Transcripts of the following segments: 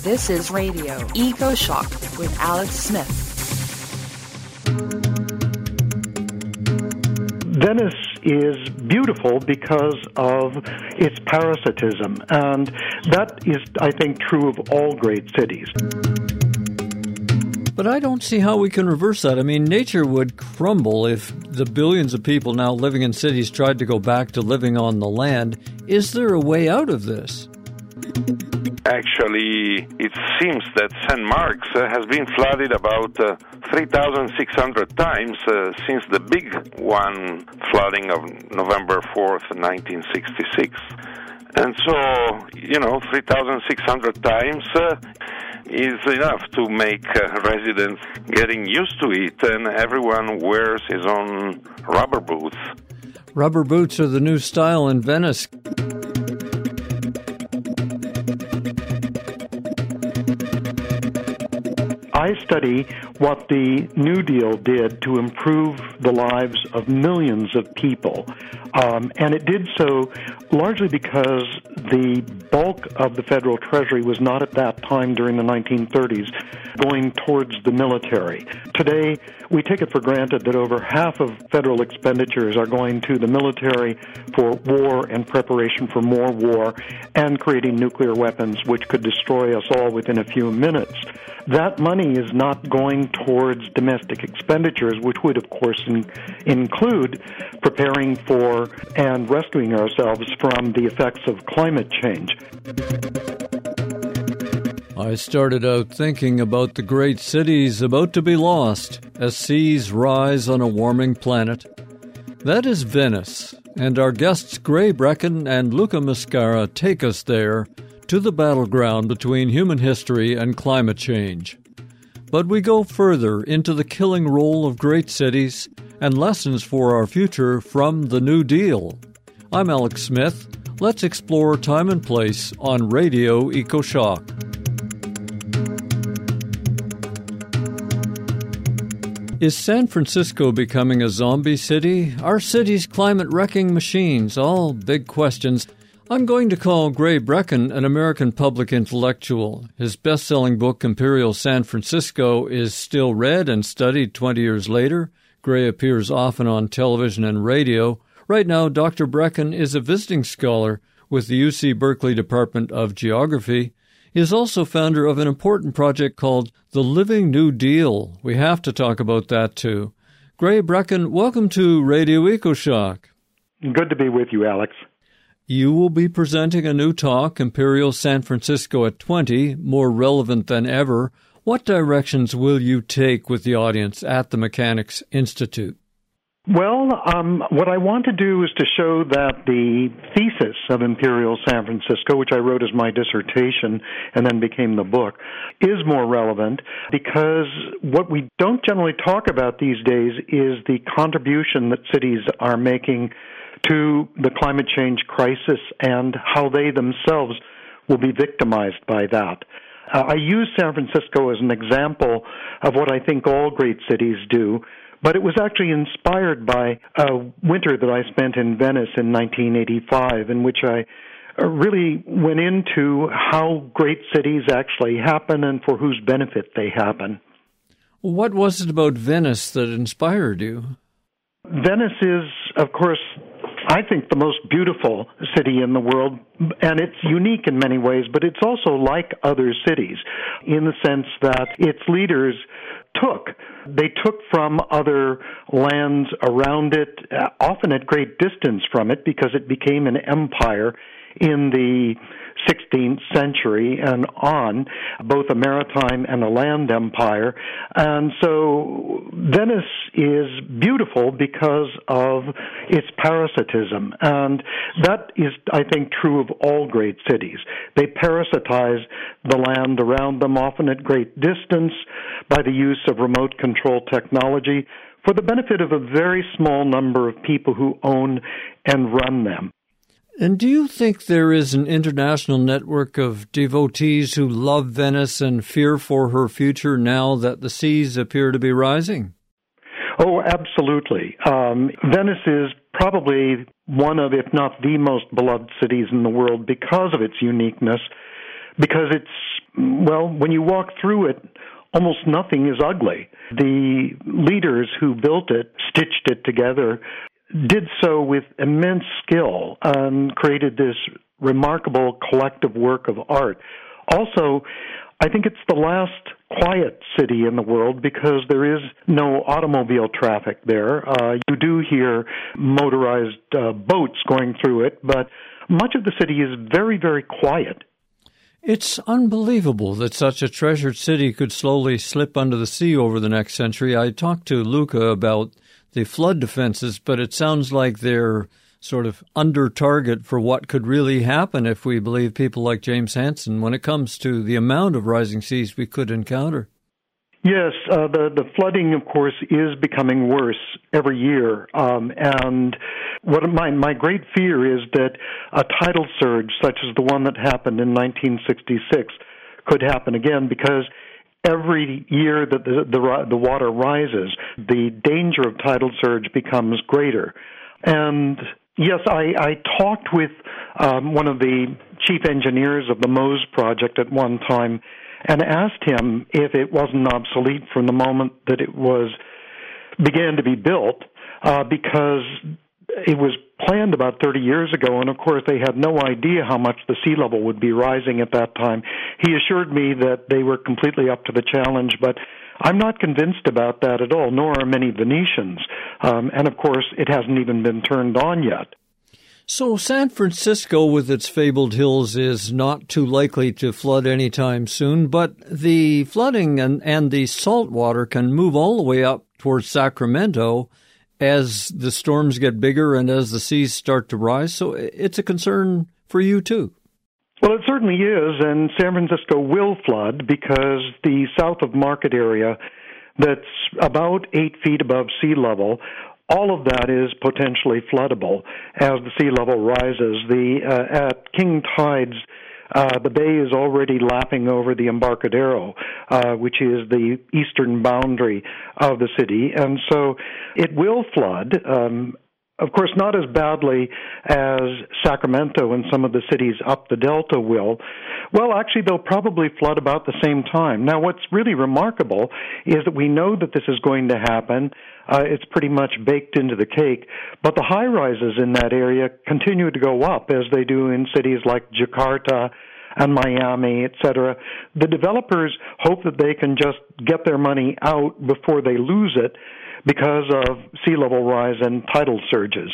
This is Radio Eco Shock with Alex Smith. Venice is beautiful because of its parasitism, and that is, I think, true of all great cities. But I don't see how we can reverse that. I mean, nature would crumble if the billions of people now living in cities tried to go back to living on the land. Is there a way out of this? Actually, it seems that St. Mark's has been flooded about 3,600 times since the big one flooding of November 4th, 1966. And so, 3,600 times is enough to make residents getting used to it, and everyone wears his own rubber boots. Rubber boots are the new style in Venice. I study what the New Deal did to improve the lives of millions of people. And it did so largely because the bulk of the federal treasury was not at that time during the 1930s going towards the military. Today, we take it for granted that over half of federal expenditures are going to the military for war and preparation for more war and creating nuclear weapons which could destroy us all within a few minutes. That money is not going towards domestic expenditures, which would, of course, include preparing for and rescuing ourselves from the effects of climate change. I started out thinking about the great cities about to be lost as seas rise on a warming planet. That is Venice, and our guests Gray Breckin and Luca Mascara take us there to the battleground between human history and climate change. But we go further into the killing role of great cities and lessons for our future from the New Deal. I'm Alex Smith. Let's explore time and place on Radio Eco Shock. Is San Francisco becoming a zombie city? Are cities climate-wrecking machines? All big questions. I'm going to call Gray Breckin an American public intellectual. His best-selling book, Imperial San Francisco, is still read and studied 20 years later. Gray appears often on television and radio. Right now, Dr. Breckin is a visiting scholar with the UC Berkeley Department of Geography. He is also founder of an important project called The Living New Deal. We have to talk about that, too. Gray Breckin, welcome to Radio Eco Shock. Good to be with you, Alex. You will be presenting a new talk, Imperial San Francisco at 20, more relevant than ever. What directions will you take with the audience at the Mechanics Institute? Well, what I want to do is to show that the thesis of Imperial San Francisco, which I wrote as my dissertation and then became the book, is more relevant because what we don't generally talk about these days is the contribution that cities are making to the climate change crisis and how they themselves will be victimized by that. I use San Francisco as an example of what I think all great cities do, but it was actually inspired by a winter that I spent in Venice in 1985, in which I really went into how great cities actually happen and for whose benefit they happen. What was it about Venice that inspired you? Venice is, of course, I think the most beautiful city in the world, and it's unique in many ways, but it's also like other cities in the sense that its leaders They took from other lands around it, often at great distance from it, because it became an empire in the 16th century and on, both a maritime and a land empire. And so Venice is beautiful because of its parasitism. And that is, I think, true of all great cities. They parasitize the land around them, often at great distance, by the use of remote control technology for the benefit of a very small number of people who own and run them. And do you think there is an international network of devotees who love Venice and fear for her future now that the seas appear to be rising? Oh, absolutely. Venice is probably one of, if not the most beloved cities in the world because of its uniqueness, because it's well, when you walk through it, almost nothing is ugly. The leaders who built it, stitched it together, did so with immense skill and created this remarkable collective work of art. Also, I think it's the last quiet city in the world because there is no automobile traffic there. You do hear motorized boats going through it, but much of the city is very, very quiet. It's unbelievable that such a treasured city could slowly slip under the sea over the next century. I talked to Luca about the flood defenses, but it sounds like they're sort of under target for what could really happen if we believe people like James Hansen when it comes to the amount of rising seas we could encounter. Yes, the flooding, of course, is becoming worse every year. And what my great fear is that a tidal surge, such as the one that happened in 1966, could happen again because every year that the water rises, the danger of tidal surge becomes greater. And yes, I talked with one of the chief engineers of the MOSE project at one time and asked him if it wasn't obsolete from the moment that it began to be built, because it was planned about 30 years ago, and of course they had no idea how much the sea level would be rising at that time. He assured me that they were completely up to the challenge, but I'm not convinced about that at all, nor are many Venetians. And of course, it hasn't even been turned on yet. So San Francisco, with its fabled hills, is not too likely to flood anytime soon, but the flooding and the salt water can move all the way up towards Sacramento as the storms get bigger and as the seas start to rise. So it's a concern for you, too. Well, it certainly is, and San Francisco will flood because the south of Market area, that's about 8 feet above sea level, all of that is potentially floodable as the sea level rises. At king tides, the bay is already lapping over the Embarcadero, which is the eastern boundary of the city, and so it will flood. Of course, not as badly as Sacramento and some of the cities up the Delta will. Well, actually, they'll probably flood about the same time. Now, what's really remarkable is that we know that this is going to happen. It's pretty much baked into the cake. But the high-rises in that area continue to go up, as they do in cities like Jakarta and Miami, etc. The developers hope that they can just get their money out before they lose it, because of sea level rise and tidal surges.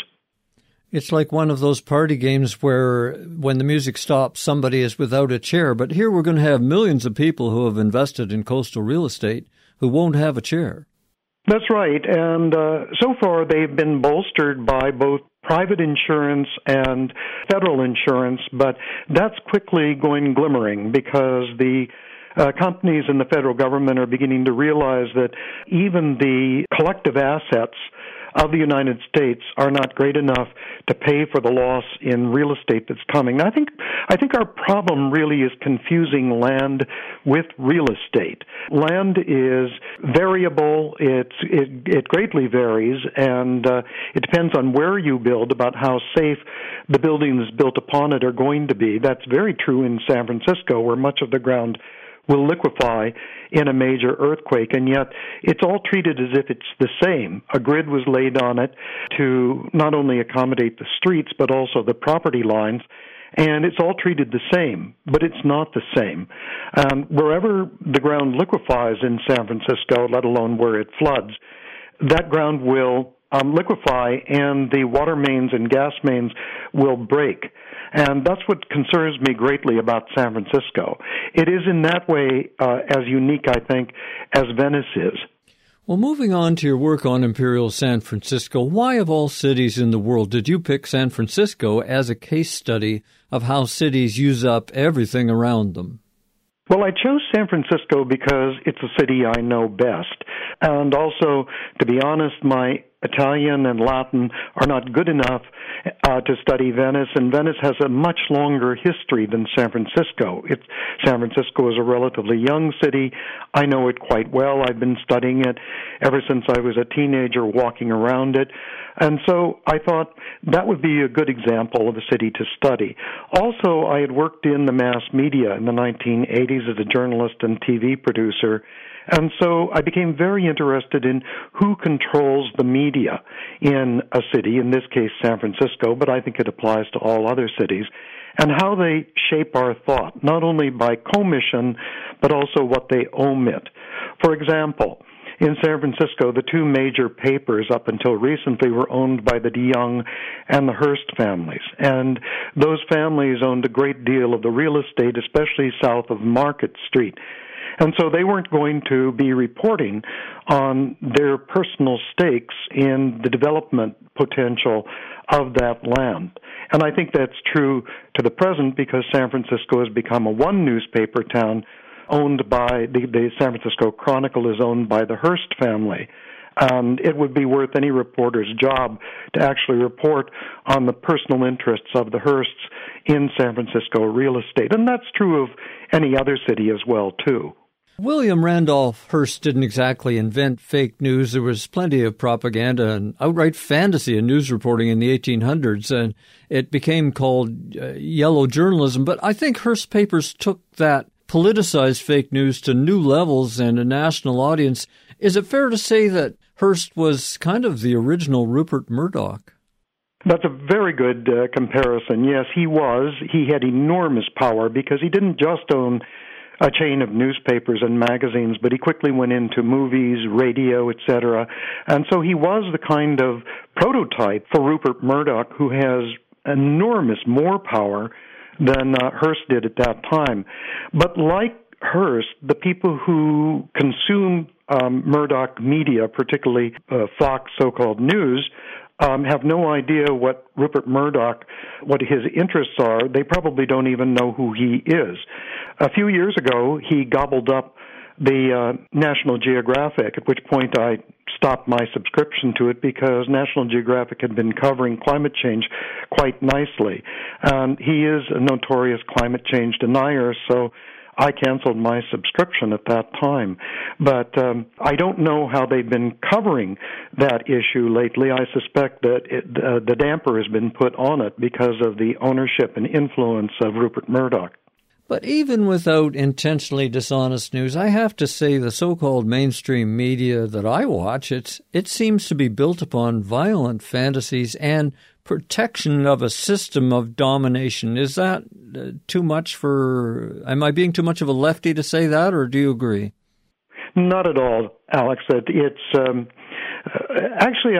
It's like one of those party games where when the music stops, somebody is without a chair. But here we're going to have millions of people who have invested in coastal real estate who won't have a chair. That's right. And so far they've been bolstered by both private insurance and federal insurance, but that's quickly going glimmering because the companies and the federal government are beginning to realize that even the collective assets of the United States are not great enough to pay for the loss in real estate that's coming. I think our problem really is confusing land with real estate. Land is variable. It greatly varies, and it depends on where you build about how safe the buildings built upon it are going to be. That's very true in San Francisco, where much of the ground will liquefy in a major earthquake, and yet it's all treated as if it's the same. A grid was laid on it to not only accommodate the streets, but also the property lines, and it's all treated the same, but it's not the same. Wherever the ground liquefies in San Francisco, let alone where it floods, that ground will liquefy, and the water mains and gas mains will break. And that's what concerns me greatly about San Francisco. It is in that way as unique, I think, as Venice is. Well, moving on to your work on Imperial San Francisco, why of all cities in the world did you pick San Francisco as a case study of how cities use up everything around them? Well, I chose San Francisco because it's a city I know best. And also, to be honest, my Italian and Latin are not good enough to study Venice, and Venice has a much longer history than San Francisco. San Francisco is a relatively young city. I know it quite well. I've been studying it ever since I was a teenager, walking around it. And so I thought that would be a good example of a city to study. Also, I had worked in the mass media in the 1980s as a journalist and TV producer, and so I became very interested in who controls the media in a city, in this case San Francisco, but I think it applies to all other cities, and how they shape our thought, not only by commission, but also what they omit. For example, in San Francisco, the two major papers up until recently were owned by the DeYoung and the Hearst families. And those families owned a great deal of the real estate, especially south of Market Street. And so they weren't going to be reporting on their personal stakes in the development potential of that land. And I think that's true to the present because San Francisco has become a one-newspaper town owned by the San Francisco Chronicle is owned by the Hearst family. And it would be worth any reporter's job to actually report on the personal interests of the Hearsts in San Francisco real estate. And that's true of any other city as well, too. William Randolph Hearst didn't exactly invent fake news. There was plenty of propaganda and outright fantasy in news reporting in the 1800s, and it became called yellow journalism. But I think Hearst papers took that politicized fake news to new levels and a national audience. Is it fair to say that Hearst was kind of the original Rupert Murdoch? That's a very good comparison. Yes, he was. He had enormous power because he didn't just own a chain of newspapers and magazines, but he quickly went into movies, radio, etc. And so he was the kind of prototype for Rupert Murdoch, who has enormous more power than Hearst did at that time. But like Hearst, the people who consume Murdoch media, particularly Fox so-called news, have no idea what Rupert Murdoch, what his interests are. They probably don't even know who he is. A few years ago, he gobbled up the National Geographic, at which point I stopped my subscription to it because National Geographic had been covering climate change quite nicely. And he is a notorious climate change denier, so I canceled my subscription at that time. But I don't know how they've been covering that issue lately. I suspect that the damper has been put on it because of the ownership and influence of Rupert Murdoch. But even without intentionally dishonest news, I have to say the so-called mainstream media that I watch, it seems to be built upon violent fantasies and protection of a system of domination. Is that too much am I being too much of a lefty to say that, or do you agree? Not at all, Alex. It's actually,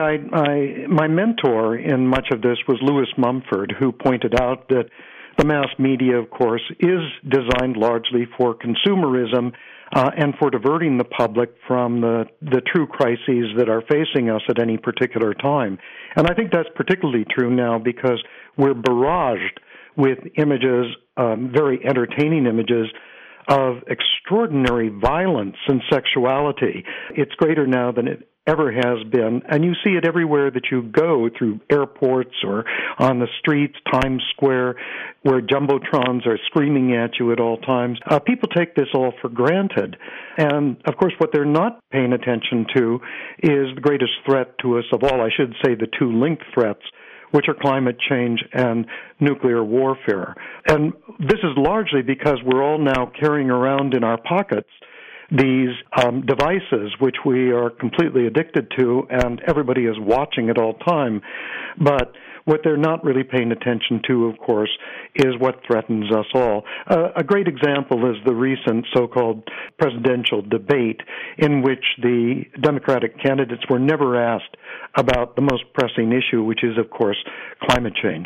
my mentor in much of this was Lewis Mumford, who pointed out that the mass media, of course, is designed largely for consumerism and for diverting the public from the true crises that are facing us at any particular time. And I think that's particularly true now because we're barraged with images, very entertaining images, of extraordinary violence and sexuality. It's greater now than it ever has been, and you see it everywhere that you go, through airports or on the streets, Times Square, where jumbotrons are screaming at you at all times. People take this all for granted, and of course what they're not paying attention to is the greatest threat to us of all, I should say the two linked threats, which are climate change and nuclear warfare. And this is largely because we're all now carrying around in our pockets these devices which we are completely addicted to, and everybody is watching at all time. But what they're not really paying attention to, of course, is what threatens us all. A great example is the recent so-called presidential debate in which the Democratic candidates were never asked about the most pressing issue, which is, of course, climate change.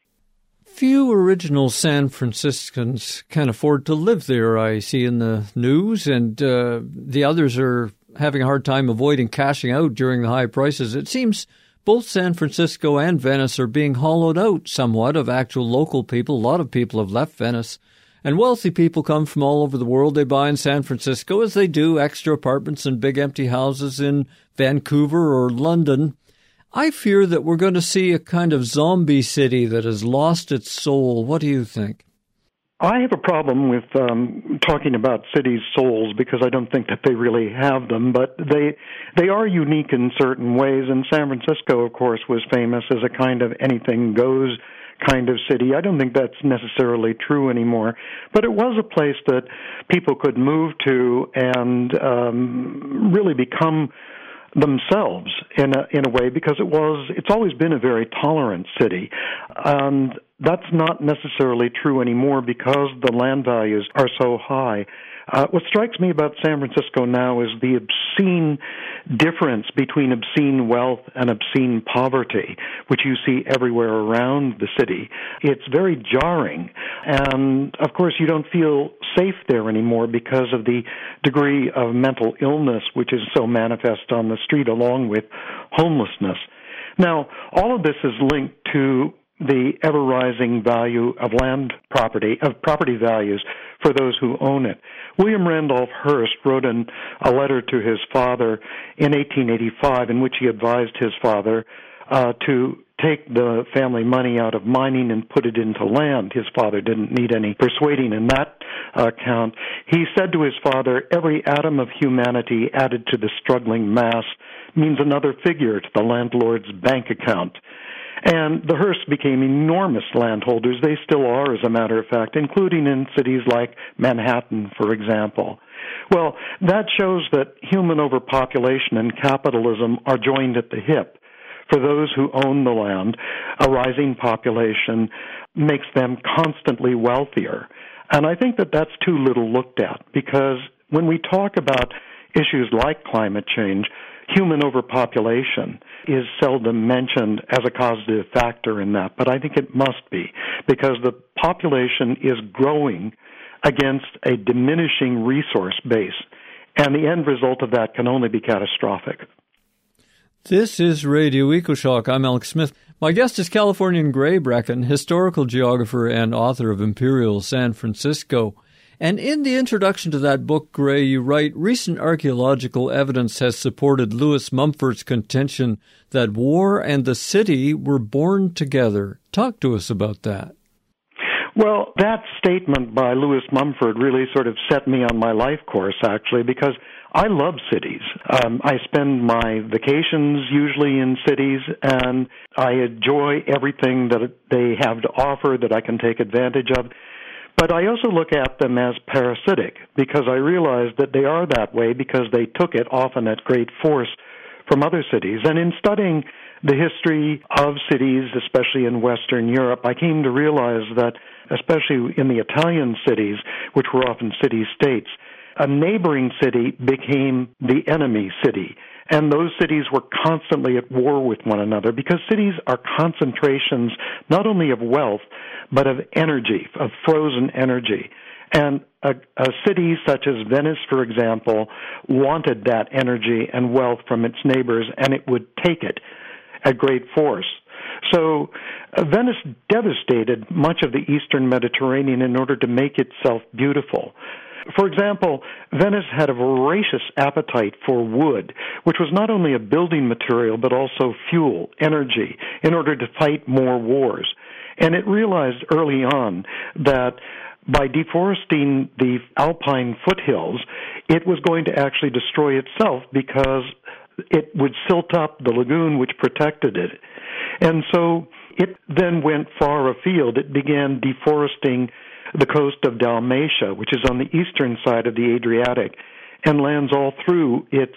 Few original San Franciscans can afford to live there, I see in the news, and the others are having a hard time avoiding cashing out during the high prices. It seems both San Francisco and Venice are being hollowed out somewhat of actual local people. A lot of people have left Venice, and wealthy people come from all over the world. They buy in San Francisco as they do extra apartments and big empty houses in Vancouver or London. I fear that we're going to see a kind of zombie city that has lost its soul. What do you think? I have a problem with talking about cities' souls because I don't think that they really have them, but they are unique in certain ways, and San Francisco, of course, was famous as a kind of anything-goes kind of city. I don't think that's necessarily true anymore, but it was a place that people could move to and really become themselves in a way, because it's always been a very tolerant city, and that's not necessarily true anymore because the land values are so high. What strikes me about San Francisco now is the obscene difference between obscene wealth and obscene poverty, which you see everywhere around the city. It's very jarring, and of course you don't feel safe there anymore because of the degree of mental illness which is so manifest on the street, along with homelessness. Now, all of this is linked to the ever-rising value of property values for those who own it. William Randolph Hearst wrote a letter to his father in 1885 in which he advised his father to take the family money out of mining and put it into land. His father didn't need any persuading in that account. He said to his father, "Every atom of humanity added to the struggling mass means another figure to the landlord's bank account." And the Hearsts became enormous landholders. They still are, as a matter of fact, including in cities like Manhattan, for example. Well, that shows that human overpopulation and capitalism are joined at the hip. For those who own the land, a rising population makes them constantly wealthier. And I think that that's too little looked at, because when we talk about issues like climate change, human overpopulation is seldom mentioned as a causative factor in that, but I think it must be, because the population is growing against a diminishing resource base, and the end result of that can only be catastrophic. This is Radio EcoShock. I'm Alex Smith. My guest is Californian Gray Breckan, historical geographer and author of Imperial San Francisco. And in the introduction to that book, Gray, you write, recent archaeological evidence has supported Lewis Mumford's contention that war and the city were born together. Talk to us about that. Well, that statement by Lewis Mumford really sort of set me on my life course, actually, because I love cities. I spend my vacations usually in cities, and I enjoy everything that they have to offer that I can take advantage of. But I also look at them as parasitic, because I realize that they are that way because they took it, often at great force, from other cities. And in studying the history of cities, especially in Western Europe, I came to realize that, especially in the Italian cities, which were often city-states, a neighboring city became the enemy city. And those cities were constantly at war with one another, because cities are concentrations not only of wealth, but of energy, of frozen energy. And a city such as Venice, for example, wanted that energy and wealth from its neighbors, and it would take it at great force. So Venice devastated much of the eastern Mediterranean in order to make itself beautiful. For example, Venice had a voracious appetite for wood, which was not only a building material, but also fuel, energy, in order to fight more wars. And it realized early on that by deforesting the alpine foothills, it was going to actually destroy itself, because it would silt up the lagoon which protected it. And so it then went far afield. It began deforesting the coast of Dalmatia, which is on the eastern side of the Adriatic, and lands all through its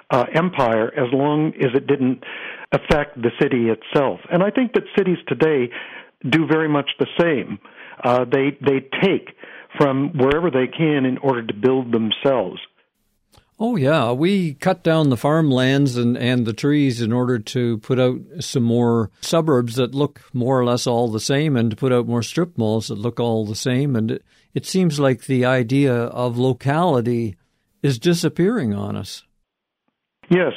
empire, as long as it didn't affect the city itself. And I think that cities today do very much the same. They take from wherever they can in order to build themselves. Oh, yeah. We cut down the farmlands and the trees in order to put out some more suburbs that look more or less all the same, and to put out more strip malls that look all the same. And it seems like the idea of locality is disappearing on us. Yes,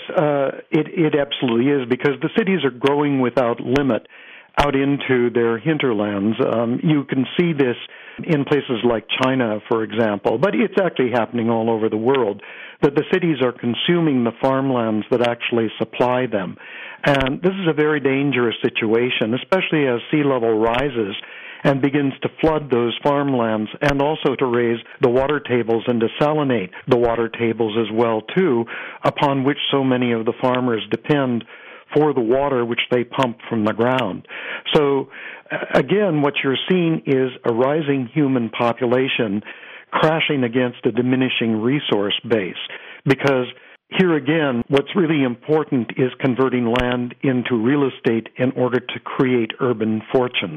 it absolutely is, because the cities are growing without limit out into their hinterlands. You can see this in places like China, for example, but it's actually happening all over the world. that the cities are consuming the farmlands that actually supply them. And this is a very dangerous situation, especially as sea level rises and begins to flood those farmlands, and also to raise the water tables and desalinate the water tables as well, too, upon which so many of the farmers depend for the water which they pump from the ground. So, again, what you're seeing is a rising human population crashing against a diminishing resource base, because here again, what's really important is converting land into real estate in order to create urban fortunes.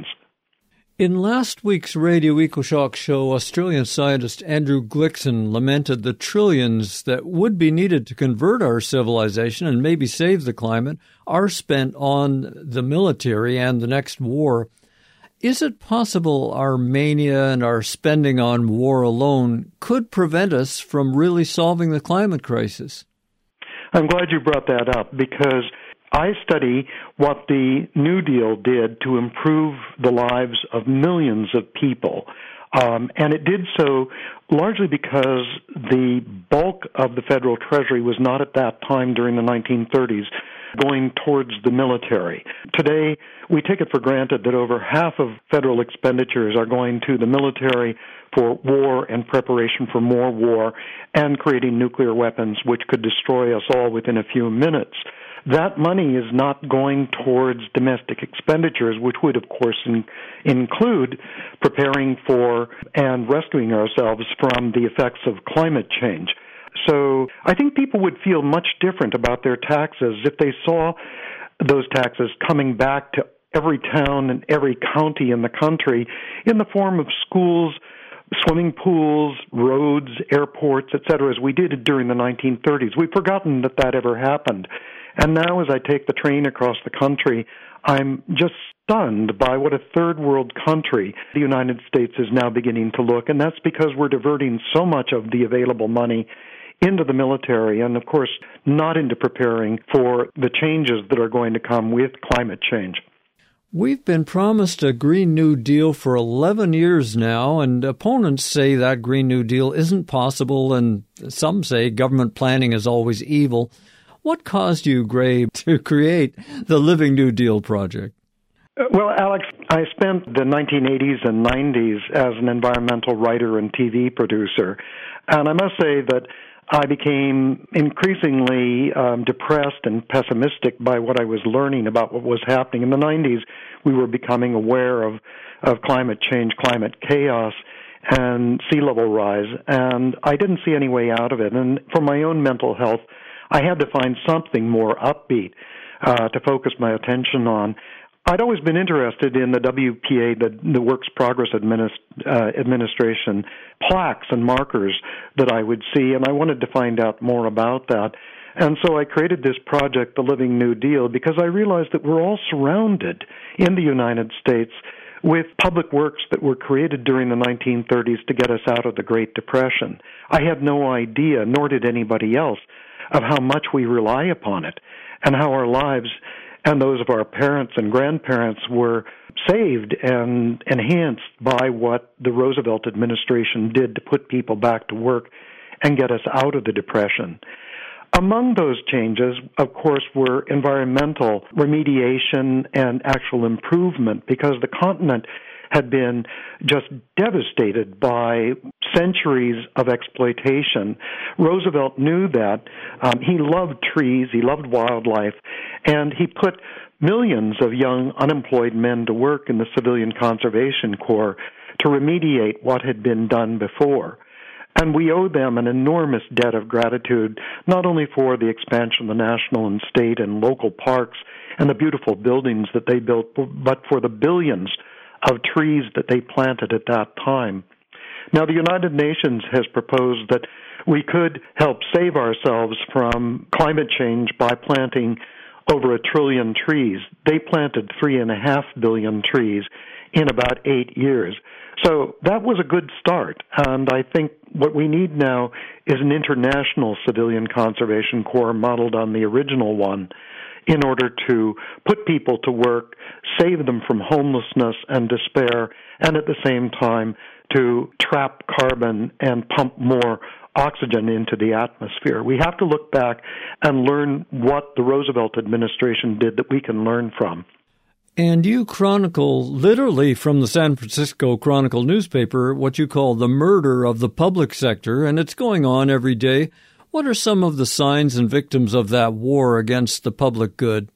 In last week's Radio EcoShock show, Australian scientist Andrew Glickson lamented the trillions that would be needed to convert our civilization and maybe save the climate are spent on the military and the next war. Is it possible our mania and our spending on war alone could prevent us from really solving the climate crisis? I'm glad you brought that up, because I study what the New Deal did to improve the lives of millions of people. And it did so largely because the bulk of the federal treasury was not at that time, during the 1930s, going towards the military. Today, we take it for granted that over half of federal expenditures are going to the military for war and preparation for more war and creating nuclear weapons which could destroy us all within a few minutes. That money is not going towards domestic expenditures, which would, of course, include preparing for and rescuing ourselves from the effects of climate change. So I think people would feel much different about their taxes if they saw those taxes coming back to every town and every county in the country in the form of schools, swimming pools, roads, airports, etc., as we did during the 1930s. We've forgotten that that ever happened. And now as I take the train across the country, I'm just stunned by what a third world country the United States is now beginning to look, and that's because we're diverting so much of the available money into the military and, of course, not into preparing for the changes that are going to come with climate change. We've been promised a Green New Deal for 11 years now, and opponents say that Green New Deal isn't possible, and some say government planning is always evil. What caused you, Gray, to create the Living New Deal project? Well, Alex, I spent the 1980s and 90s as an environmental writer and TV producer, and I must say that I became increasingly depressed and pessimistic by what I was learning about what was happening. In the 90s, we were becoming aware of climate change, climate chaos, and sea level rise, and I didn't see any way out of it. And for my own mental health, I had to find something more upbeat to focus my attention on. I'd always been interested in the WPA, the Works Progress Administration, plaques and markers that I would see, and I wanted to find out more about that. And so I created this project, the Living New Deal, because I realized that we're all surrounded in the United States with public works that were created during the 1930s to get us out of the Great Depression. I had no idea, nor did anybody else, of how much we rely upon it and how our lives and those of our parents and grandparents were saved and enhanced by what the Roosevelt administration did to put people back to work and get us out of the Depression. Among those changes, of course, were environmental remediation and actual improvement, because the continent had been just devastated by centuries of exploitation. Roosevelt knew that. He loved trees, he loved wildlife, and he put millions of young unemployed men to work in the Civilian Conservation Corps to remediate what had been done before. And we owe them an enormous debt of gratitude, not only for the expansion of the national and state and local parks and the beautiful buildings that they built, but for the billions of trees that they planted at that time. Now, the United Nations has proposed that we could help save ourselves from climate change by planting over 1 trillion trees. They planted 3.5 billion trees in about 8 years. So that was a good start, and I think what we need now is an international civilian conservation corps modeled on the original one, in order to put people to work, save them from homelessness and despair, and at the same time to trap carbon and pump more oxygen into the atmosphere. We have to look back and learn what the Roosevelt administration did that we can learn from. And you chronicle, literally from the San Francisco Chronicle newspaper, what you call the murder of the public sector, and it's going on every day. What are some of the signs and victims of that war against the public good?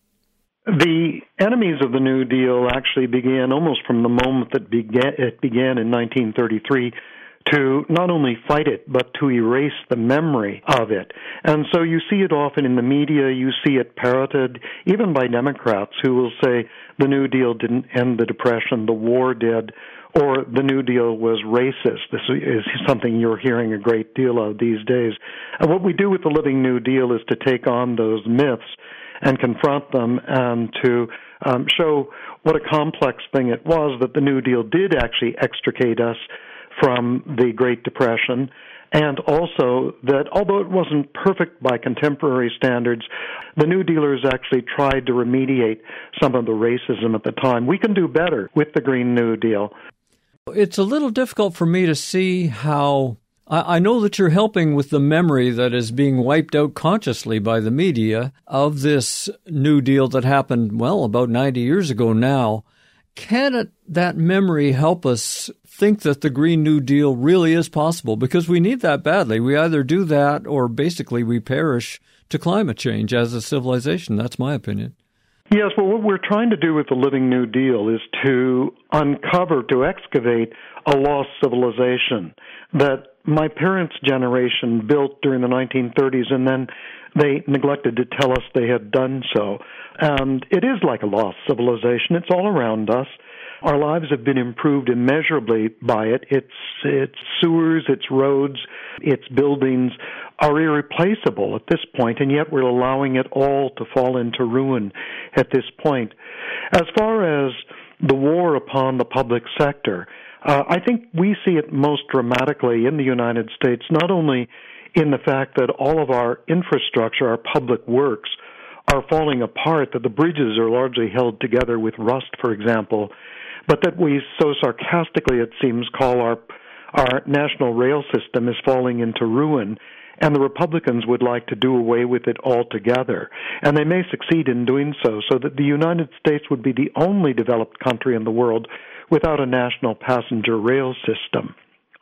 The enemies of the New Deal actually began almost from the moment that it began in 1933 to not only fight it, but to erase the memory of it. And so you see it often in the media, you see it parroted, even by Democrats who will say the New Deal didn't end the Depression, the war did, or the New Deal was racist. This is something you're hearing a great deal of these days. And what we do with the Living New Deal is to take on those myths and confront them and to show what a complex thing it was that the New Deal did actually extricate us from the Great Depression, and also that although it wasn't perfect by contemporary standards, the New Dealers actually tried to remediate some of the racism at the time. We can do better with the Green New Deal. It's a little difficult for me to see how... I know that you're helping with the memory that is being wiped out consciously by the media of this New Deal that happened, well, about 90 years ago now. Can that memory help us think that the Green New Deal really is possible? Because we need that badly. We either do that or basically we perish to climate change as a civilization. That's my opinion. Yes, well, what we're trying to do with the Living New Deal is to uncover, to excavate a lost civilization that my parents' generation built during the 1930s, and then they neglected to tell us they had done so. And it is like a lost civilization. It's all around us. Our lives have been improved immeasurably by it. Its sewers, its roads, its buildings are irreplaceable at this point, and yet we're allowing it all to fall into ruin at this point. As far as the war upon the public sector, I think we see it most dramatically in the United States, not only in the fact that all of our infrastructure, our public works, are falling apart, that the bridges are largely held together with rust, for example, but that we so sarcastically, it seems, call our national rail system is falling into ruin, and the Republicans would like to do away with it altogether. And they may succeed in doing so that the United States would be the only developed country in the world without a national passenger rail system.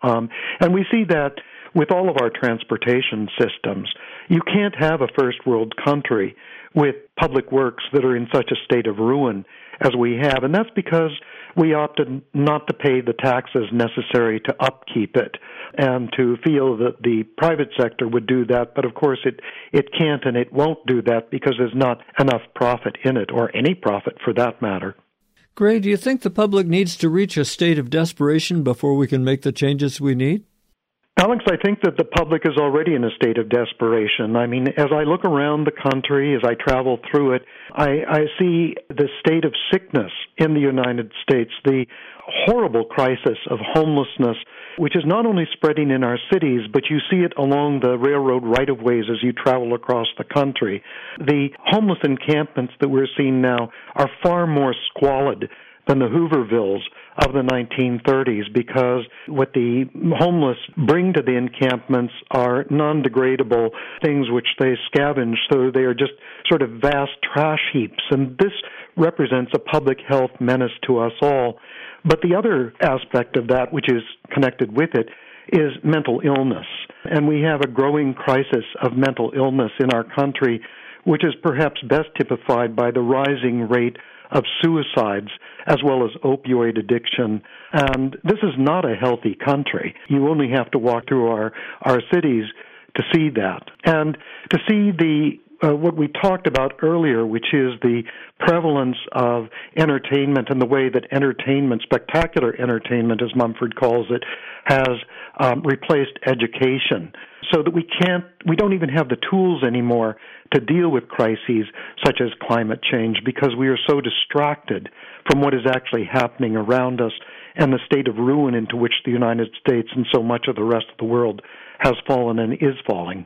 And we see that with all of our transportation systems. You can't have a first world country with public works that are in such a state of ruin as we have, and that's because we opted not to pay the taxes necessary to upkeep it and to feel that the private sector would do that, but of course it can't and it won't do that because there's not enough profit in it, or any profit for that matter. Gray, do you think the public needs to reach a state of desperation before we can make the changes we need? Alex, I think that the public is already in a state of desperation. I mean, as I look around the country, as I travel through it, I see the state of sickness in the United States, the horrible crisis of homelessness, which is not only spreading in our cities, but you see it along the railroad right-of-ways as you travel across the country. The homeless encampments that we're seeing now are far more squalid than the Hoovervilles of the 1930s, because what the homeless bring to the encampments are non-degradable things which they scavenge, so they are just sort of vast trash heaps, and this represents a public health menace to us all. But the other aspect of that, which is connected with it, is mental illness, and we have a growing crisis of mental illness in our country, which is perhaps best typified by the rising rate of suicides as well as opioid addiction. And this is not a healthy country. You only have to walk through our cities to see that. And to see what we talked about earlier, which is the prevalence of entertainment and the way that entertainment, spectacular entertainment, as Mumford calls it, has replaced education, so that we don't even have the tools anymore to deal with crises such as climate change, because we are so distracted from what is actually happening around us and the state of ruin into which the United States and so much of the rest of the world has fallen and is falling.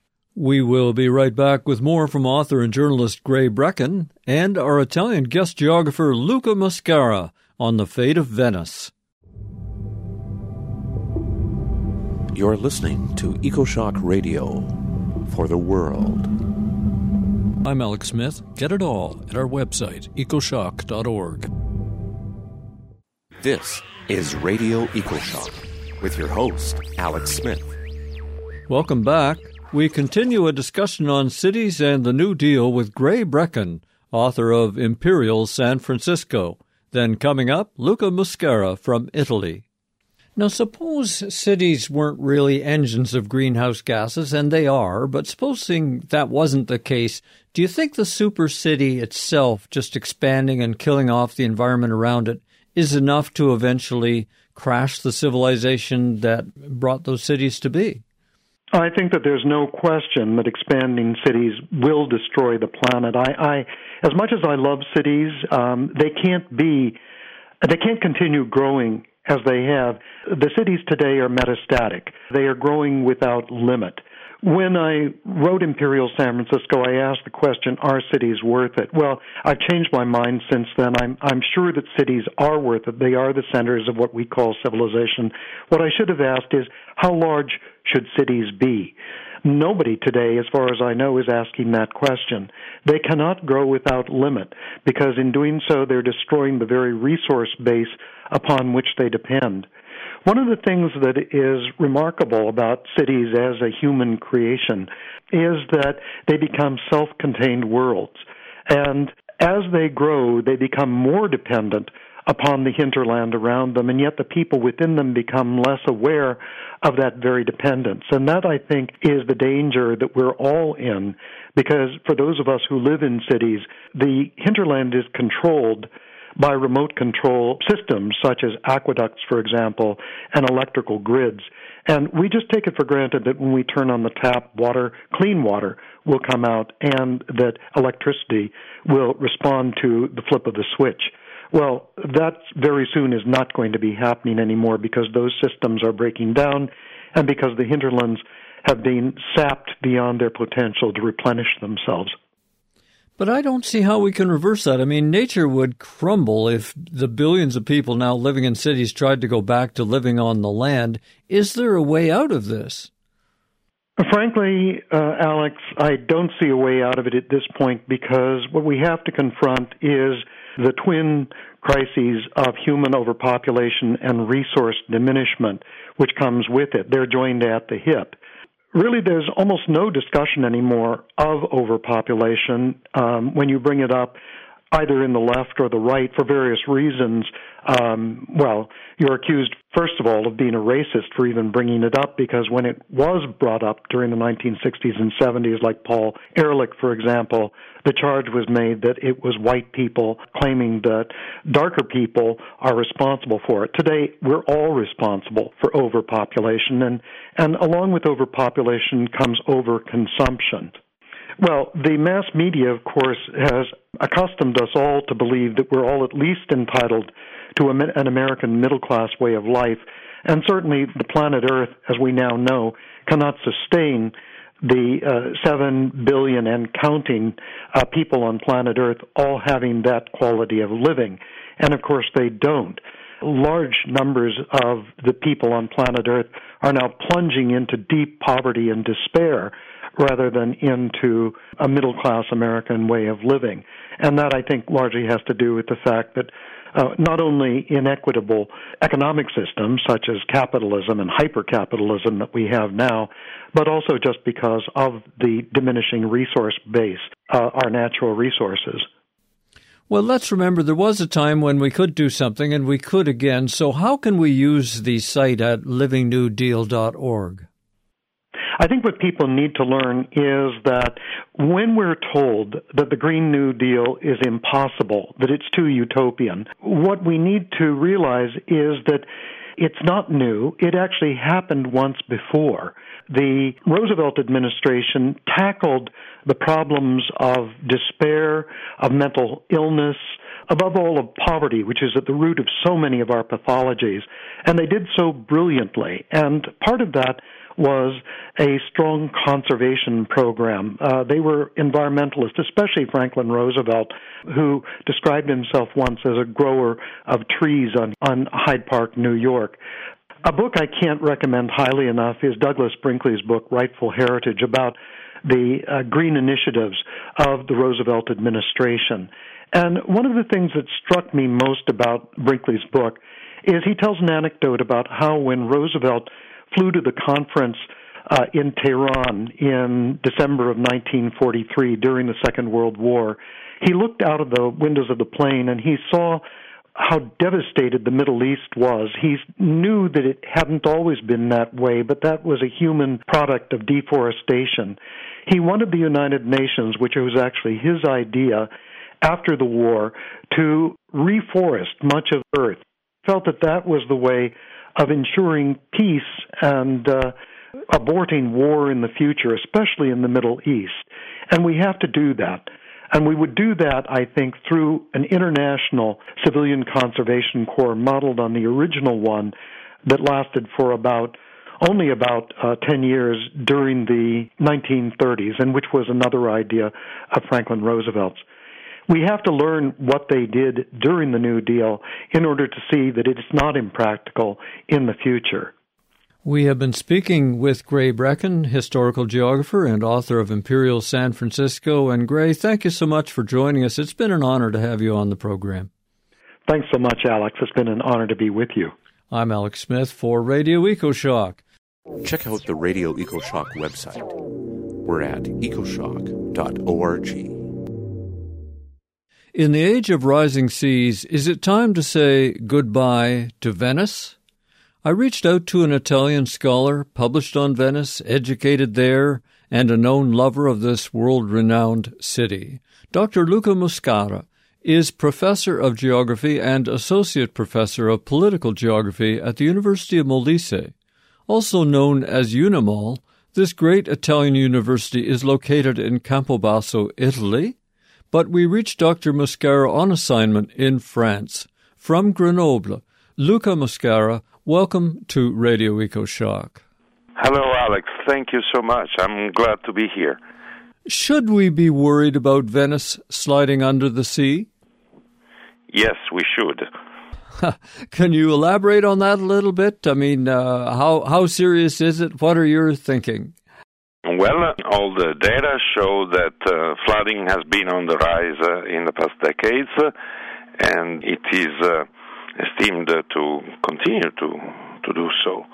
We will be right back with more from author and journalist Gray Breckin and our Italian guest geographer Luca Mascara on the fate of Venice. You're listening to EcoShock Radio for the world. I'm Alex Smith. Get it all at our website, ecoshock.org. This is Radio EcoShock with your host, Alex Smith. Welcome back. We continue a discussion on cities and the New Deal with Gray Breckan, author of Imperial San Francisco. Then coming up, Luca Muscara from Italy. Now, suppose cities weren't really engines of greenhouse gases, and they are, but supposing that wasn't the case, do you think the super city itself, just expanding and killing off the environment around it, is enough to eventually crash the civilization that brought those cities to be? I think that there's no question that expanding cities will destroy the planet. I as much as I love cities, they can't continue growing as they have. The cities today are metastatic. They are growing without limit. When I wrote Imperial San Francisco, I asked the question, are cities worth it? Well, I've changed my mind since then. I'm sure that cities are worth it. They are the centers of what we call civilization. What I should have asked is, how large should cities be? Nobody today, as far as I know, is asking that question. They cannot grow without limit, because in doing so, they're destroying the very resource base upon which they depend. One of the things that is remarkable about cities as a human creation is that they become self-contained worlds. And as they grow, they become more dependent upon the hinterland around them, and yet the people within them become less aware of that very dependence. And that, I think, is the danger that we're all in, because for those of us who live in cities, the hinterland is controlled by remote control systems such as aqueducts, for example, and electrical grids. And we just take it for granted that when we turn on the tap, clean water will come out, and that electricity will respond to the flip of the switch. Well, that very soon is not going to be happening anymore, because those systems are breaking down and because the hinterlands have been sapped beyond their potential to replenish themselves. But I don't see how we can reverse that. I mean, nature would crumble if the billions of people now living in cities tried to go back to living on the land. Is there a way out of this? Frankly, Alex, I don't see a way out of it at this point, because what we have to confront is the twin crises of human overpopulation and resource diminishment, which comes with it. They're joined at the hip. Really, there's almost no discussion anymore of overpopulation when you bring it up, either in the left or the right, for various reasons. You're accused, first of all, of being a racist for even bringing it up, because when it was brought up during the 1960s and 70s, like Paul Ehrlich, for example, the charge was made that it was white people claiming that darker people are responsible for it. Today, we're all responsible for overpopulation, and along with overpopulation comes overconsumption. Well, the mass media, of course, has accustomed us all to believe that we're all at least entitled to an American middle-class way of life, and certainly the planet Earth, as we now know, cannot sustain the 7 billion and counting people on planet Earth all having that quality of living. And, of course, they don't. Large numbers of the people on planet Earth are now plunging into deep poverty and despair rather than into a middle-class American way of living. And that, I think, largely has to do with the fact that not only inequitable economic systems such as capitalism and hyper-capitalism that we have now, but also just because of the diminishing resource base, our natural resources. Well, let's remember there was a time when we could do something, and we could again. So how can we use the site at livingnewdeal.org? I think what people need to learn is that when we're told that the Green New Deal is impossible, that it's too utopian, what we need to realize is that it's not new. It actually happened once before. The Roosevelt administration tackled the problems of despair, of mental illness, above all of poverty, which is at the root of so many of our pathologies, and they did so brilliantly. And part of that was a strong conservation program. They were environmentalists, especially Franklin Roosevelt, who described himself once as a grower of trees on Hyde Park, New York. A book I can't recommend highly enough is Douglas Brinkley's book, Rightful Heritage, about the green initiatives of the Roosevelt administration. And one of the things that struck me most about Brinkley's book is he tells an anecdote about how when Roosevelt flew to the conference in Tehran in December of 1943 during the Second World War, he looked out of the windows of the plane and he saw how devastated the Middle East was. He knew that it hadn't always been that way, but that was a human product of deforestation. He wanted the United Nations, which was actually his idea after the war, to reforest much of Earth. He felt that that was the way of ensuring peace and aborting war in the future, especially in the Middle East. And we have to do that. And we would do that, I think, through an international civilian conservation corps modeled on the original one that lasted for only about 10 years during the 1930s, and which was another idea of Franklin Roosevelt's. We have to learn what they did during the New Deal in order to see that it's not impractical in the future. We have been speaking with Gray Breckin, historical geographer and author of Imperial San Francisco. And Gray, thank you so much for joining us. It's been an honor to have you on the program. Thanks so much, Alex. It's been an honor to be with you. I'm Alex Smith for Radio EcoShock. Check out the Radio EcoShock website. We're at ecoshock.org. In the age of rising seas, is it time to say goodbye to Venice? I reached out to an Italian scholar, published on Venice, educated there, and a known lover of this world-renowned city. Dr. Luca Muscara is professor of geography and associate professor of political geography at the University of Molise. Also known as UNIMOL, this great Italian university is located in Campobasso, Italy, but we reached Dr. Muscara on assignment in France. From Grenoble, Luca Muscara, welcome to Radio EcoShock. Hello, Alex. Thank you so much. I'm glad to be here. Should we be worried about Venice sliding under the sea? Yes, we should. Can you elaborate on that a little bit? I mean, how serious is it? What are your thinking? Well, all the data show that flooding has been on the rise in the past decades, and it is esteemed to continue to do so.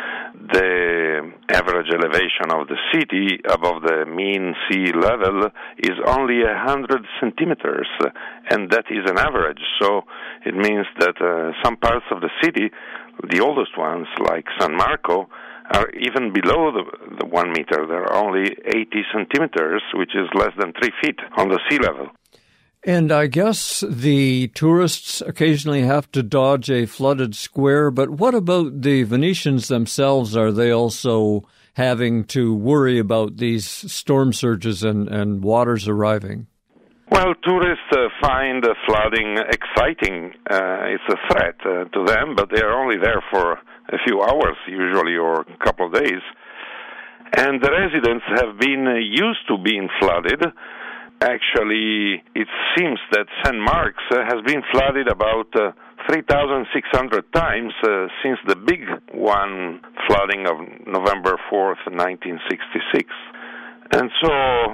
The average elevation of the city above the mean sea level is only 100 centimeters, and that is an average. So it means that some parts of the city, the oldest ones, like San Marco, are even below the 1 meter. They're only 80 centimeters, which is less than 3 feet on the sea level. And I guess the tourists occasionally have to dodge a flooded square, but what about the Venetians themselves? Are they also having to worry about these storm surges and waters arriving? Well, tourists find flooding exciting. It's a threat to them, but they are only there for a few hours usually, or a couple of days. And the residents have been used to being flooded. Actually, it seems that St. Mark's has been flooded about 3,600 times since the big one flooding of November 4th, 1966. And so,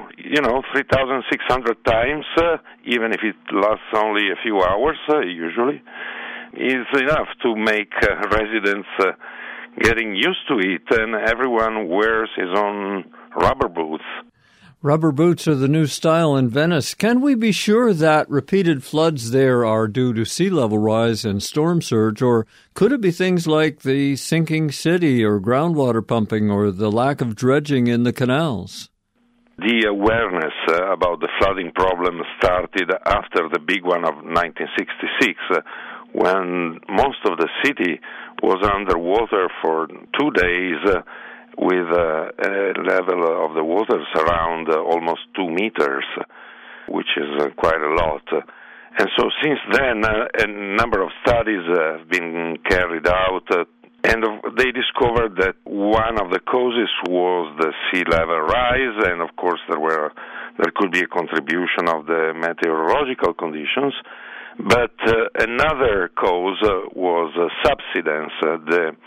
3,600 times, even if it lasts only a few hours, usually, is enough to make residents getting used to it, and everyone wears his own rubber boots. Rubber boots are the new style in Venice. Can we be sure that repeated floods there are due to sea level rise and storm surge, or could it be things like the sinking city or groundwater pumping or the lack of dredging in the canals? The awareness about the flooding problem started after the big one of 1966, when most of the city was underwater for 2 days, with a level of the waters around almost 2 meters, which is quite a lot. And so since then, a number of studies have been carried out, and they discovered that one of the causes was the sea level rise, and of course there could be a contribution of the meteorological conditions. But another cause was subsidence. The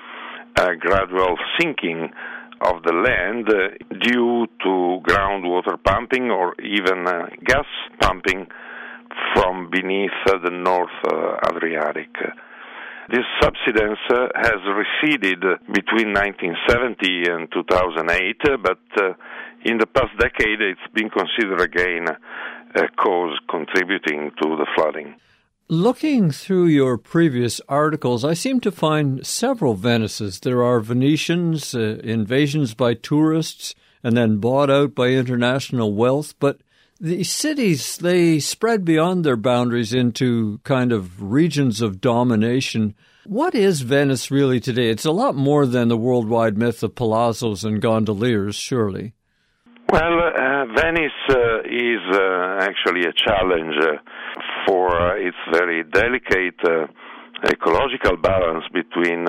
gradual sinking of the land due to groundwater pumping or even gas pumping from beneath the North Adriatic. This subsidence has receded between 1970 and 2008, but in the past decade it's been considered again a cause contributing to the flooding. Looking through your previous articles, I seem to find several Venices. There are Venetians, invasions by tourists, and then bought out by international wealth, but the cities, they spread beyond their boundaries into kind of regions of domination. What is Venice really today? It's a lot more than the worldwide myth of palazzos and gondoliers, surely. Well, Venice is actually a challenge for its very delicate ecological balance between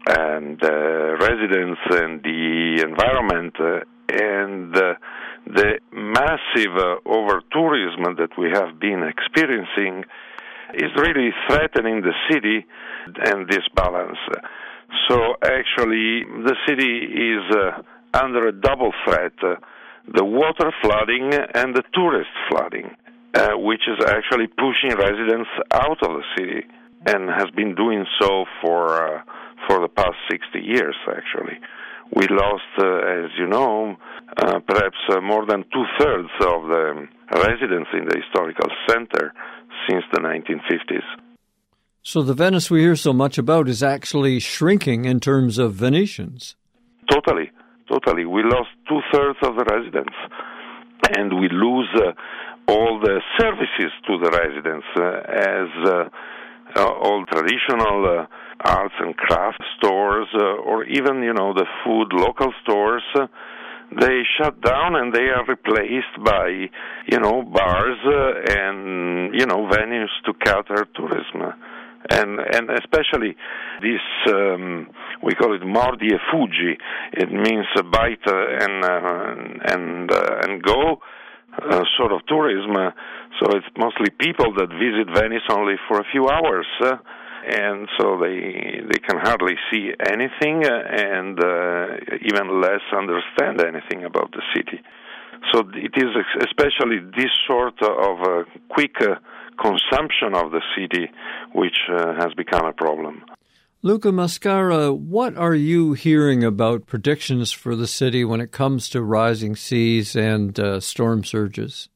residents and the environment and the massive over-tourism that we have been experiencing is really threatening the city and this balance. So actually, the city is under a double threat, the water flooding and the tourist flooding, which is actually pushing residents out of the city and has been doing so for the past 60 years, actually. We lost, as you know, perhaps more than two-thirds of the residents in the historical center since the 1950s. So the Venice we hear so much about is actually shrinking in terms of Venetians. Totally. We lost two-thirds of the residents, and we lose all the services to the residents as all traditional arts and craft stores or even, the food local stores, they shut down and they are replaced by, bars and, venues to cater tourism. And especially this, we call it mordi e fuggi. It means bite and go sort of tourism. So it's mostly people that visit Venice only for a few hours, and so they can hardly see anything and even less understand anything about the city. So it is especially this sort of quick consumption of the city which has become a problem. Luca Mascara, what are you hearing about predictions for the city when it comes to rising seas and storm surges?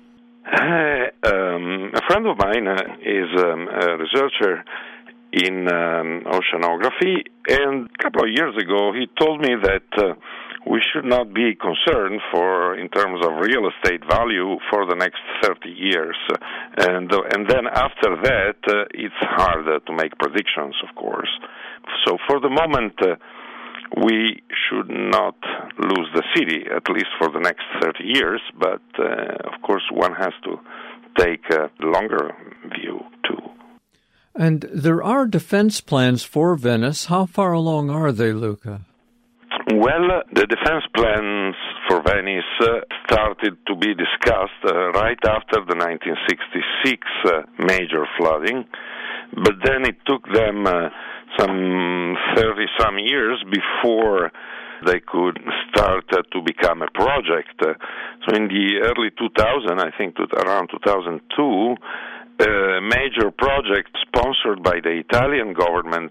A friend of mine is a researcher in oceanography, and a couple of years ago he told me that we should not be concerned in terms of real estate value for the next 30 years. And then after that, it's hard to make predictions, of course. So for the moment, we should not lose the city, at least for the next 30 years. But, of course, one has to take a longer view, too. And there are defense plans for Venice. How far along are they, Luca? Well, the defense plans for Venice started to be discussed right after the 1966 major flooding, but then it took them some 30-some years before they could start to become a project. So in the early 2000s, I think around 2002, a major project sponsored by the Italian government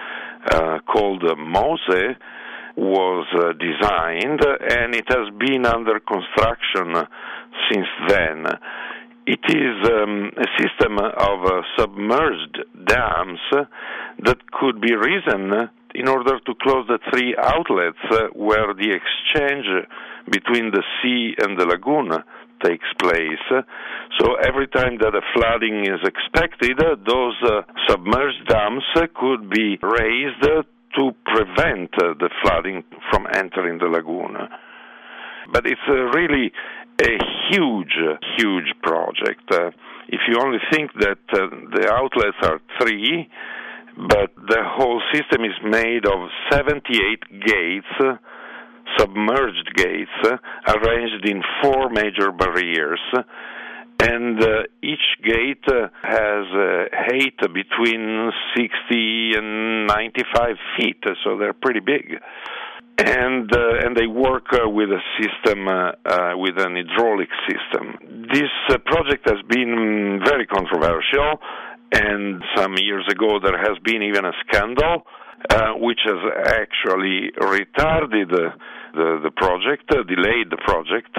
called MOSE was designed, and it has been under construction since then. It is a system of submerged dams that could be risen in order to close the three outlets where the exchange between the sea and the lagoon takes place. So every time that a flooding is expected, those submerged dams could be raised to prevent the flooding from entering the lagoon. But it's really a huge project. If you only think that the outlets are three, but the whole system is made of 78 gates, submerged gates, arranged in four major barriers, And each gate has a height between 60 and 95 feet, so they're pretty big. And they work with a system, with an hydraulic system. This project has been very controversial, and some years ago there has been even a scandal, which has actually retarded the project, delayed the project.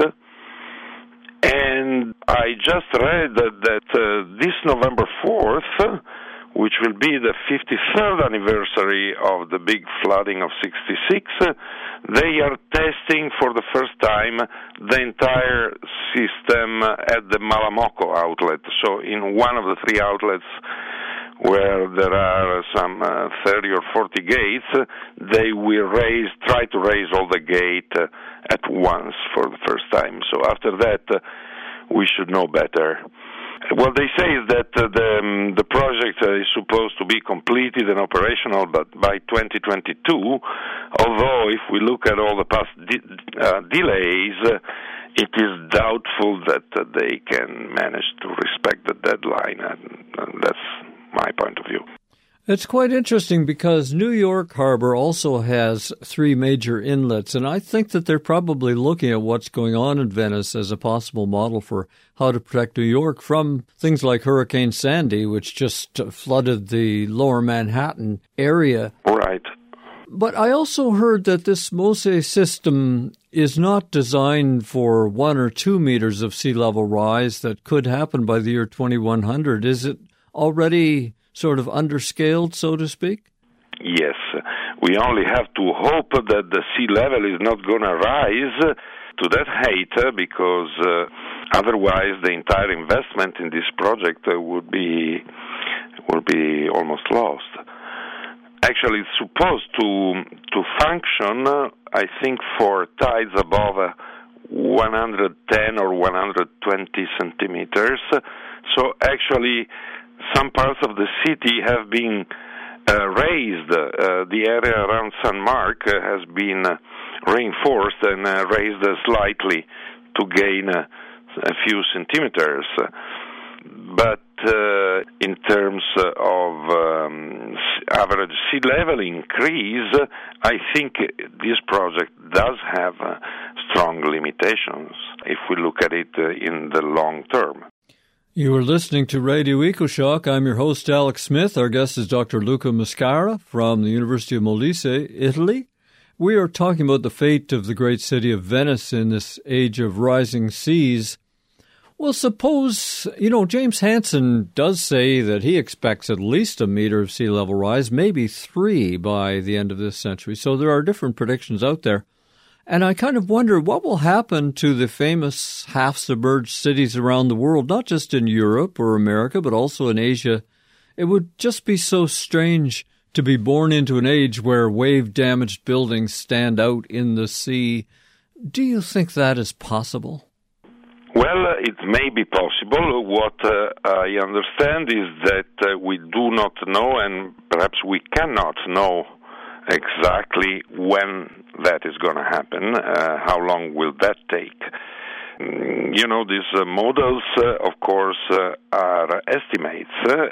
And I just read that this November 4th, which will be the 53rd anniversary of the big flooding of 66, they are testing for the first time the entire system at the Malamocco outlet. So in one of the three outlets where there are some 30 or 40 gates, they will try to raise all the gate at once for the first time. So after that, we should know better. What they say is that the project is supposed to be completed and operational by 2022, although if we look at all the past delays, it is doubtful that they can manage to respect the deadline, and that's my point of view. It's quite interesting because New York Harbor also has three major inlets, and I think that they're probably looking at what's going on in Venice as a possible model for how to protect New York from things like Hurricane Sandy, which just flooded the lower Manhattan area. Right. But I also heard that this MOSE system is not designed for 1 or 2 meters of sea level rise that could happen by the year 2100. Is it already sort of underscaled, so to speak? Yes. We only have to hope that the sea level is not going to rise to that height, because otherwise the entire investment in this project would be almost lost. Actually, it's supposed to function, I think, for tides above 110 or 120 centimeters. So actually, some parts of the city have been raised. The area around San Mark has been reinforced and raised slightly to gain a few centimeters. But in terms of average sea level increase, I think this project does have strong limitations if we look at it in the long term. You are listening to Radio EcoShock. I'm your host, Alex Smith. Our guest is Dr. Luca Mascara from the University of Molise, Italy. We are talking about the fate of the great city of Venice in this age of rising seas. Well, suppose, James Hansen does say that he expects at least 1 meter of sea level rise, maybe 3 by the end of this century. So there are different predictions out there. And I kind of wonder what will happen to the famous half-submerged cities around the world, not just in Europe or America, but also in Asia. It would just be so strange to be born into an age where wave-damaged buildings stand out in the sea. Do you think that is possible? Well, it may be possible. What I understand is that we do not know, and perhaps we cannot know exactly when that is going to happen. How long will that take? These models, of course, are estimates,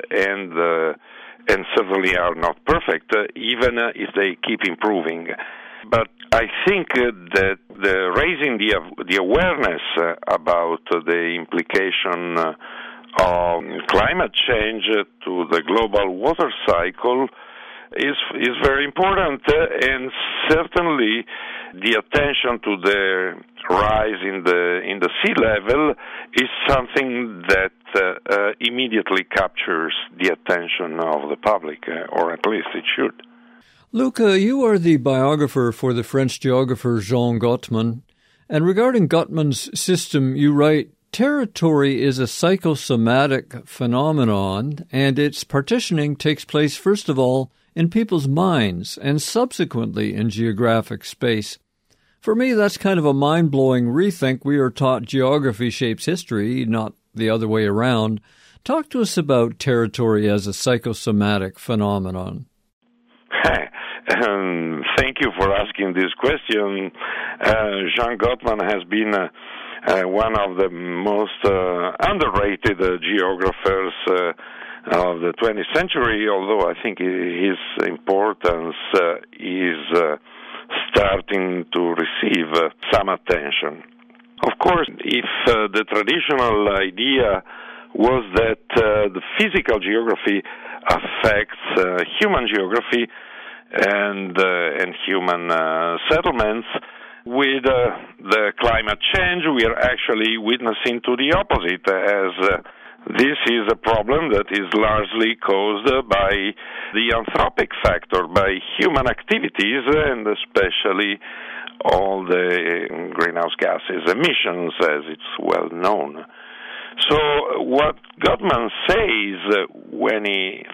and certainly are not perfect, even if they keep improving. But I think that raising the awareness about the implication of climate change to the global water cycle is very important, and certainly the attention to the rise in the sea level is something that immediately captures the attention of the public, or at least it should. Luca, you are the biographer for the French geographer Jean Gottman, and regarding Gottman's system, you write, territory is a psychosomatic phenomenon, and its partitioning takes place, first of all, in people's minds, and subsequently in geographic space. For me, that's kind of a mind-blowing rethink. We are taught geography shapes history, not the other way around. Talk to us about territory as a psychosomatic phenomenon. Thank you for asking this question. Jean Gottman has been one of the most underrated geographers of the 20th century, although I think his importance is starting to receive some attention. Of course, if the traditional idea was that the physical geography affects human geography and human settlements, with the climate change, we are actually witnessing to the opposite, as this is a problem that is largely caused by the anthropic factor, by human activities, and especially all the greenhouse gases emissions, as it's well known. So what Gottman says when he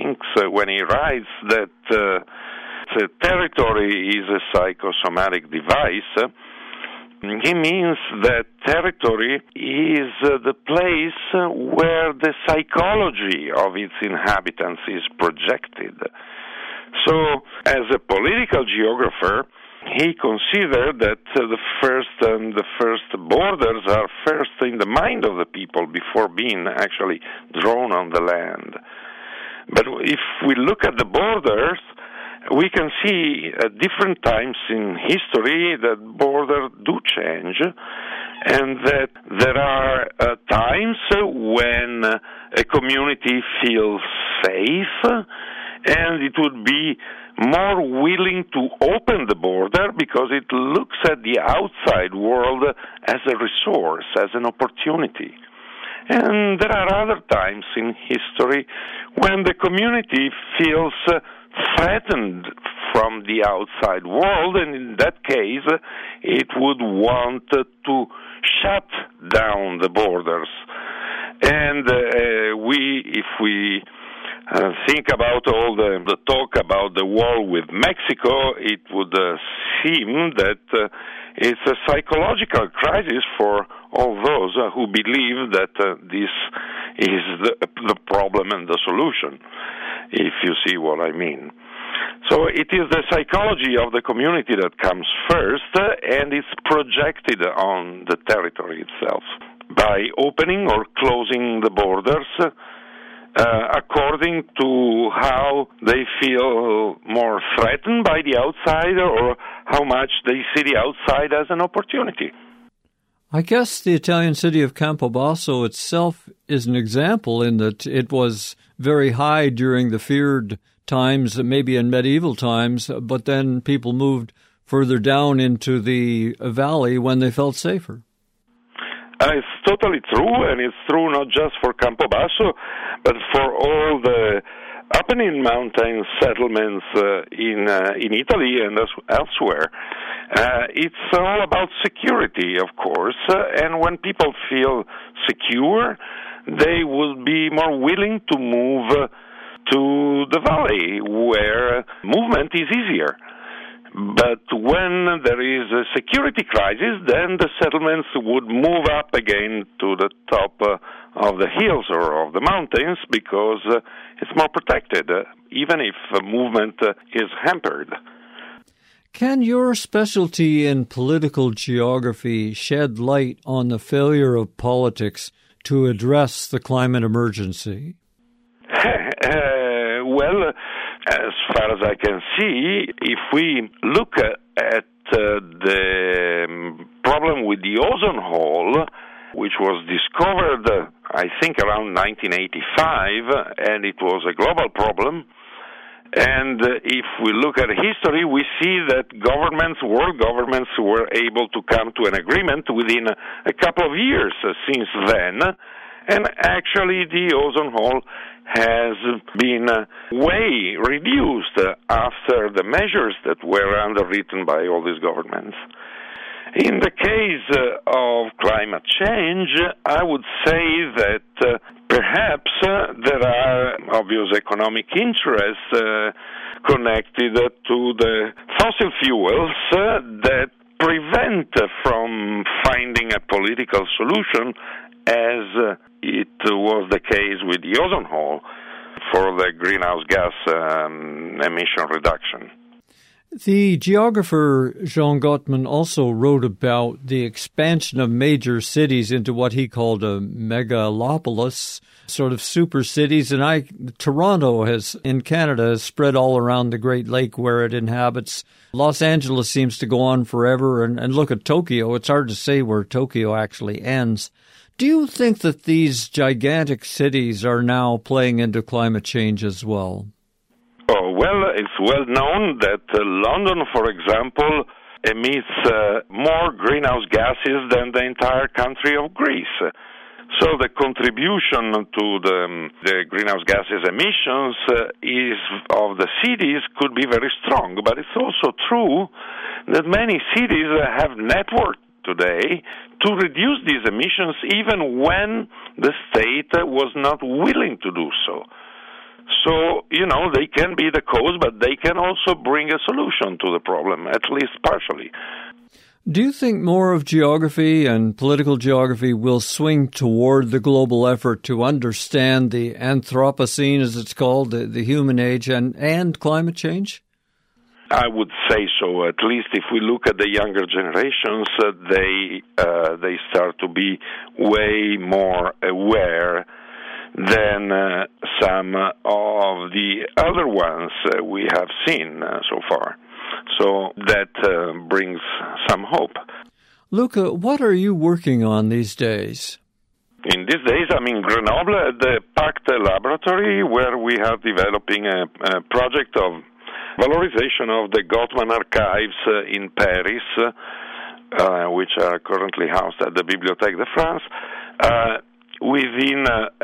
writes that the territory is a psychosomatic device, he means that territory is the place where the psychology of its inhabitants is projected. So, as a political geographer, he considered that the first borders are first in the mind of the people before being actually drawn on the land. But if we look at the borders, we can see at different times in history that borders do change, and that there are times when a community feels safe, and it would be more willing to open the border because it looks at the outside world as a resource, as an opportunity. And there are other times in history when the community feels threatened from the outside world, and in that case, it would want to shut down the borders. And if we think about all the talk about the wall with Mexico, it would seem that it's a psychological crisis for all those who believe that this is the problem and the solution, if you see what I mean. So it is the psychology of the community that comes first, and it's projected on the territory itself by opening or closing the borders according to how they feel more threatened by the outside or how much they see the outside as an opportunity. I guess the Italian city of Campobasso itself is an example in that it was very high during the feared times, maybe in medieval times, but then people moved further down into the valley when they felt safer. It's totally true, and it's true not just for Campobasso, but for all the Apennine mountain settlements in Italy and elsewhere. It's all about security, of course, and when people feel secure, they will be more willing to move to the valley, where movement is easier. But when there is a security crisis, then the settlements would move up again to the top of the hills or of the mountains because it's more protected, even if movement is hampered. Can your specialty in political geography shed light on the failure of politics to address the climate emergency? Well, as far as I can see, if we look at the problem with the ozone hole, which was discovered, I think, around 1985, and it was a global problem, and if we look at history, we see that world governments were able to come to an agreement within a couple of years since then, and actually the ozone hole has been way reduced after the measures that were underwritten by all these governments. In the case of climate change, I would say that perhaps there are obvious economic interests connected to the fossil fuels that prevent from finding a political solution, as it was the case with the ozone hole for the greenhouse gas emission reduction. The geographer Jean Gottman also wrote about the expansion of major cities into what he called a megalopolis, sort of super cities. And Toronto in Canada has spread all around the Great Lake where it inhabits. Los Angeles seems to go on forever. And look at Tokyo. It's hard to say where Tokyo actually ends. Do you think that these gigantic cities are now playing into climate change as well? Oh, well, it's well known that London, for example, emits more greenhouse gases than the entire country of Greece. So the contribution to the greenhouse gases emissions of the cities could be very strong. But it's also true that many cities have networked today to reduce these emissions even when the state was not willing to do so. So, they can be the cause, but they can also bring a solution to the problem, at least partially. Do you think more of geography and political geography will swing toward the global effort to understand the Anthropocene, as it's called, the human age, and climate change? I would say so. At least if we look at the younger generations, they start to be way more aware than some of the other ones we have seen so far. So that brings some hope. Luca, what are you working on these days? In these days, I'm in Grenoble at the PACT laboratory, where we are developing a project of valorization of the Gottman archives in Paris, which are currently housed at the Bibliothèque de France, within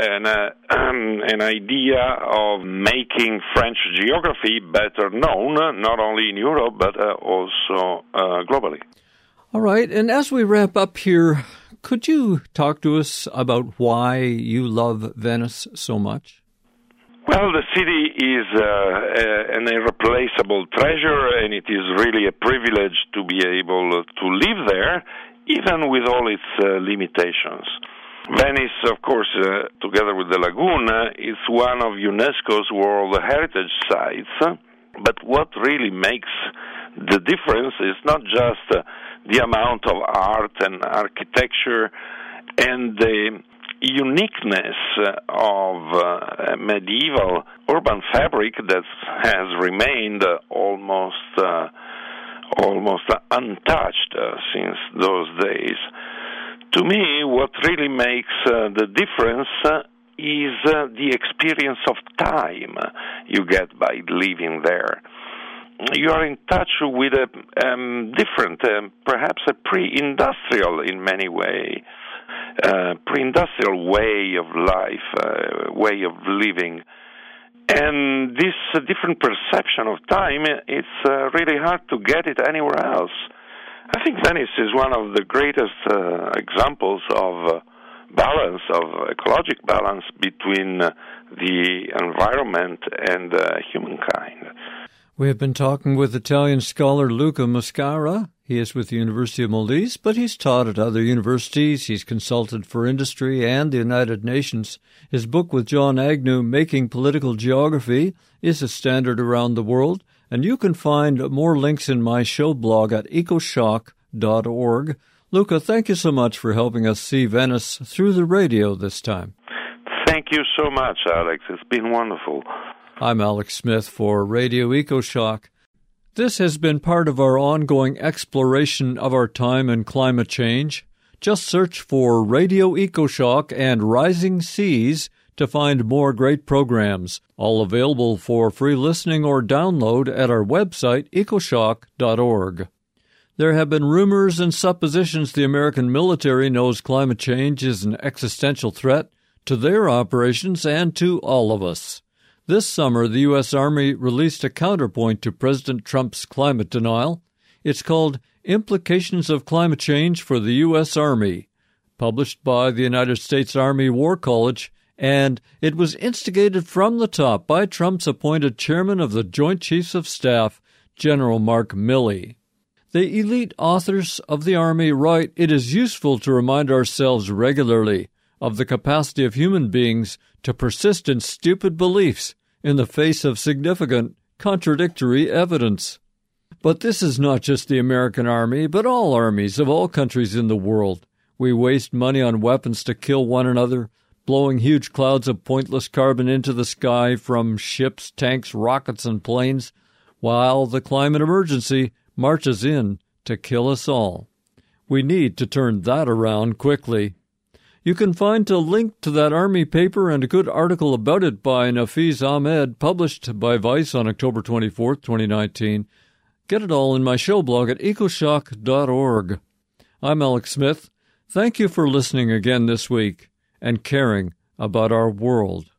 an idea of making French geography better known, not only in Europe, but also globally. All right, and as we wrap up here, could you talk to us about why you love Venice so much? Well, the city is an irreplaceable treasure, and it is really a privilege to be able to live there, even with all its limitations. Venice, of course, together with the lagoon, is one of UNESCO's World Heritage Sites. But what really makes the difference is not just the amount of art and architecture and the uniqueness of medieval urban fabric that has remained almost untouched since those days. To me, what really makes the difference is the experience of time you get by living there. You are in touch with a different, perhaps a pre-industrial in many ways, pre-industrial way of life, way of living. And this different perception of time, it's really hard to get it anywhere else. I think Venice is one of the greatest examples of balance, of ecologic balance between the environment and humankind. We have been talking with Italian scholar Luca Muscara. He is with the University of Molise, but he's taught at other universities. He's consulted for industry and the United Nations. His book with John Agnew, Making Political Geography, is a standard around the world, and you can find more links in my show blog at ecoshock.org. Luca, thank you so much for helping us see Venice through the radio this time. Thank you so much, Alex. It's been wonderful. I'm Alex Smith for Radio EcoShock. This has been part of our ongoing exploration of our time and climate change. Just search for Radio EcoShock and Rising Seas to find more great programs, all available for free listening or download at our website, ecoshock.org. There have been rumors and suppositions the American military knows climate change is an existential threat to their operations and to all of us. This summer, the U.S. Army released a counterpoint to President Trump's climate denial. It's called Implications of Climate Change for the U.S. Army, published by the United States Army War College, and it was instigated from the top by Trump's appointed chairman of the Joint Chiefs of Staff, General Mark Milley. The elite authors of the Army write, "It is useful to remind ourselves regularly of the capacity of human beings to persist in stupid beliefs in the face of significant contradictory evidence." But this is not just the American army, but all armies of all countries in the world. We waste money on weapons to kill one another, blowing huge clouds of pointless carbon into the sky from ships, tanks, rockets, and planes, while the climate emergency marches in to kill us all. We need to turn that around quickly. You can find a link to that Army paper and a good article about it by Nafeez Ahmed, published by Vice on October 24, 2019. Get it all in my show blog at ecoshock.org. I'm Alex Smith. Thank you for listening again this week and caring about our world.